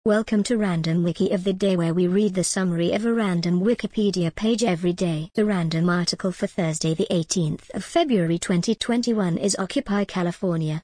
Welcome to Random Wiki of the Day, where we read the summary of a random Wikipedia page every day. The random article for Thursday the 18th of February 2021 is Occupy California.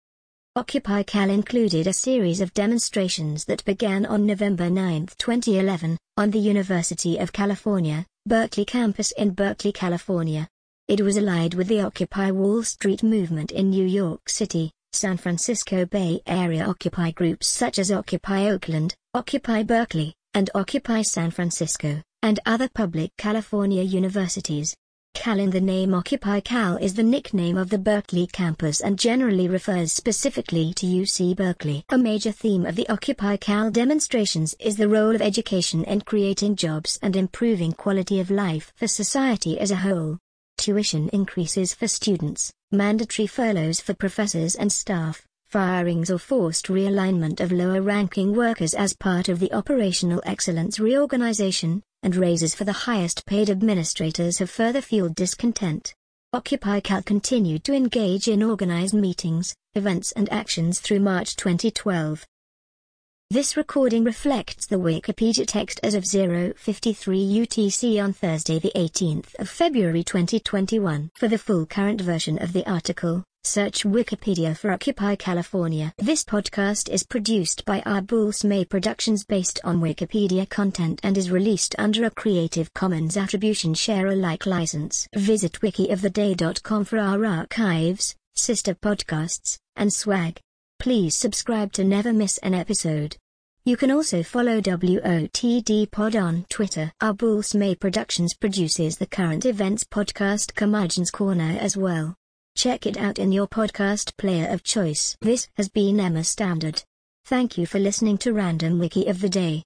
Occupy Cal included a series of demonstrations that began on November 9, 2011, on the University of California, Berkeley campus in Berkeley, California. It was allied with the Occupy Wall Street movement in New York City, San Francisco Bay Area. Occupy groups such as Occupy Oakland, Occupy Berkeley, and Occupy San Francisco, and other public California universities. Cal in the name Occupy Cal is the nickname of the Berkeley campus and generally refers specifically to UC Berkeley. A major theme of the Occupy Cal demonstrations is the role of education in creating jobs and improving quality of life for society as a whole. Tuition increases for students, mandatory furloughs for professors and staff, firings or forced realignment of lower-ranking workers as part of the Operational Excellence reorganization, and raises for the highest-paid administrators have further fueled discontent. Occupy Cal continued to engage in organized meetings, events and actions through March 2012. This recording reflects the Wikipedia text as of 0:53 UTC on Thursday the 18th of February 2021. For the full current version of the article, search Wikipedia for Occupy California. This podcast is produced by Arbulsmay Productions based on Wikipedia content and is released under a Creative Commons Attribution Share Alike license. Visit wikioftheday.com for our archives, sister podcasts, and swag. Please subscribe to never miss an episode. You can also follow WOTD Pod on Twitter. Arbulsmay Productions produces the current events podcast Curmudgeon's Corner as well. Check it out in your podcast player of choice. This has been Emma Standard. Thank you for listening to Random Wiki of the Day.